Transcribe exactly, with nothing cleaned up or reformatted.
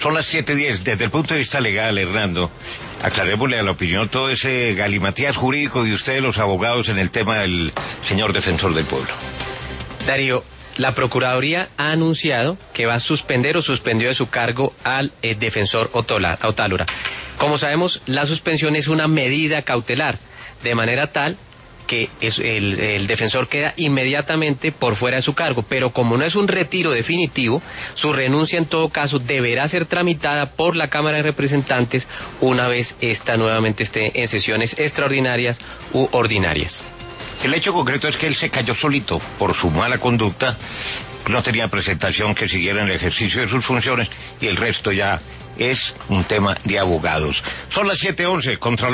Son las siete diez. Desde el punto de vista legal, Hernando, aclarémosle a la opinión todo ese galimatías jurídico de ustedes, los abogados, en el tema del señor defensor del pueblo. Darío, la Procuraduría ha anunciado que va a suspender o suspendió de su cargo al eh, defensor Otálora. Como sabemos, la suspensión es una medida cautelar, de manera tal que es, el, el defensor queda inmediatamente por fuera de su cargo, pero como no es un retiro definitivo, su renuncia en todo caso deberá ser tramitada por la Cámara de Representantes una vez esta nuevamente esté en sesiones extraordinarias u ordinarias. El hecho concreto es que él se cayó solito por su mala conducta, no tenía presentación que siguiera en el ejercicio de sus funciones y el resto ya es un tema de abogados. Son las siete once, contra